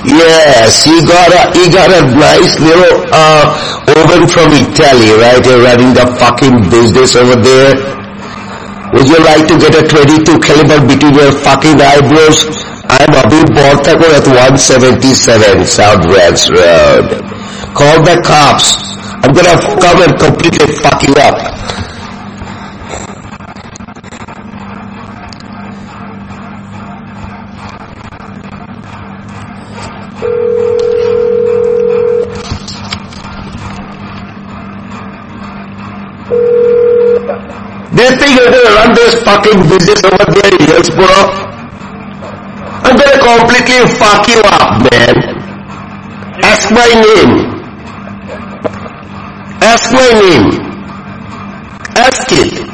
Yes, he got a nice little oven from Italy, right? You're running the fucking business over there. Would you like to get a 22 caliber between your fucking eyebrows? I'm Abhi Borthakur at 177 South Branch Road. Call the cops. I'm gonna come and completely fuck you up. Do you think you're gonna run this fucking business over there in Hillsboro? I'm gonna completely fuck you up, man. Ask my name. Ask my name. Ask it.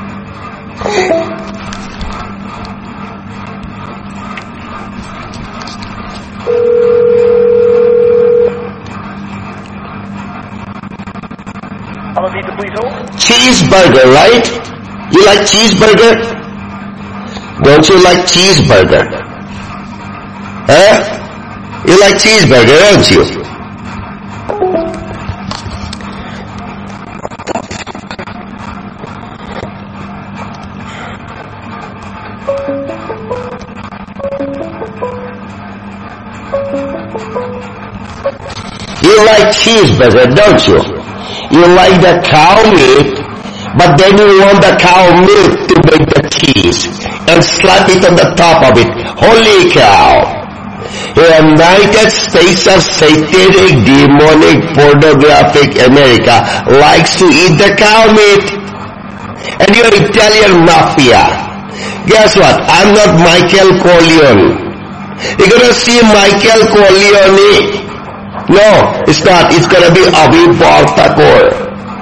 Hello, pizza, please hold. Cheeseburger, right? You like cheeseburger? Don't you like cheeseburger? Huh? You like cheeseburger, don't you? You like cheeseburger, don't you? You like the cow meat, but then you want the cow milk to make the cheese and slap it on the top of it. Holy cow! United States of Satanic, Demonic, Pornographic America likes to eat the cow meat. And you're Italian mafia. Guess what? I'm not Michael Corleone. You're gonna see Michael Corleone. No, it's not. It's gonna be Abhi Borthakur.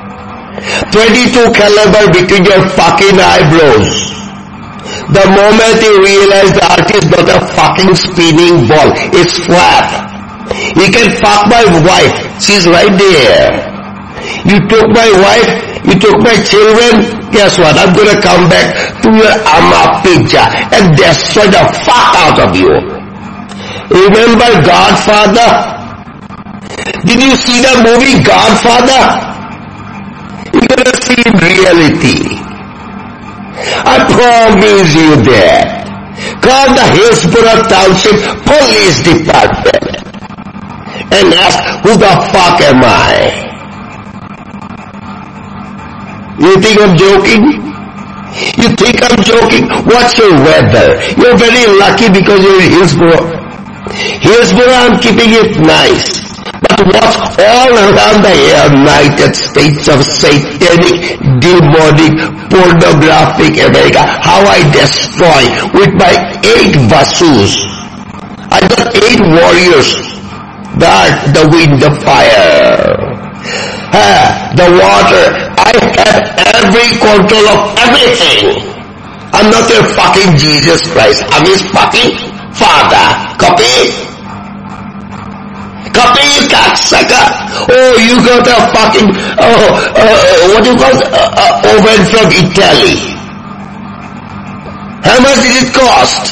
22 caliber between your fucking eyebrows. The moment you realize the art is not a fucking spinning ball, it's flat. You can fuck my wife. She's right there. You took my wife, you took my children. Guess what? I'm gonna come back to your Amma pizza and destroy the fuck out of you. Remember Godfather? Did you see the movie Godfather? You're gonna see in reality. I promise you that. Call the Hillsboro Township Police Department and ask, who the fuck am I? You think I'm joking? You think I'm joking? What's your weather? You're very lucky because you're in Hillsboro. Hillsboro, I'm keeping it nice. But what's all around the United States of Satanic, Demonic, Pornographic America, how I destroy with my 8 Vasus. I got 8 warriors. The earth, the wind, the fire, the water. I have every control of everything. I'm not your fucking Jesus Christ. I'm his fucking Father. Copy? Copy, you cocksucker. Oh, you got a fucking, what do you call it? Oven from Italy. How much did it cost?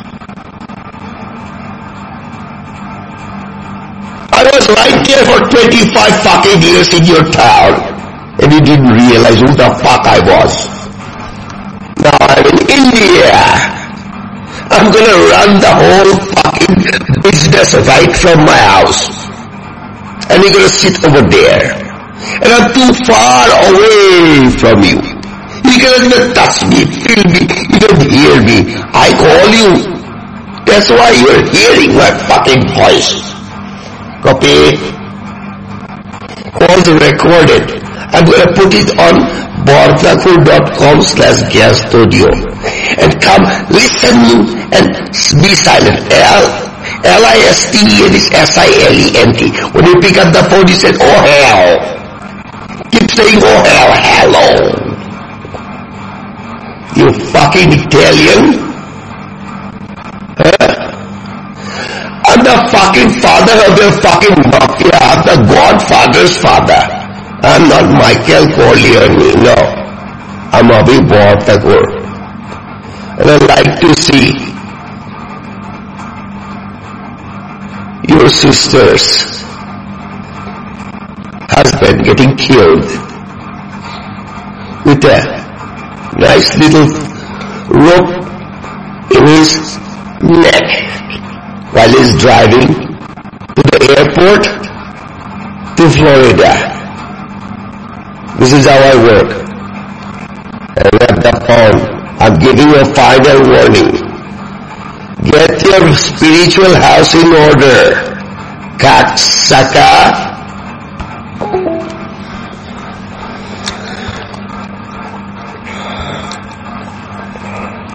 I was right there for 25 fucking years in your town. And you didn't realize who the fuck I was. Now I'm in India. I'm gonna run the whole fucking business right from my house. And you're gonna sit over there. And I'm too far away from you. You cannot even touch me, feel me, you don't hear me. I call you. That's why you're hearing my fucking voice. Copy? Call's recorded. I'm gonna put it on borthakur.com/guest studio. And come listen and be silent. L-I-S-T-E-N is S-I-L-E-N-T. When you pick up the phone, you say, oh hell. Keep saying, oh hell, hello. You fucking Italian. I'm the fucking father of your fucking mafia. I'm the Godfather's father. I'm not Michael Corleone, no. I'm Abhi Borthakur. And I like to see your sister's husband getting killed with a nice little rope in his neck while he's driving to the airport to Florida. This is how I work. And at the phone, I'm giving you a final warning. Get your spiritual house in order, cocksucker.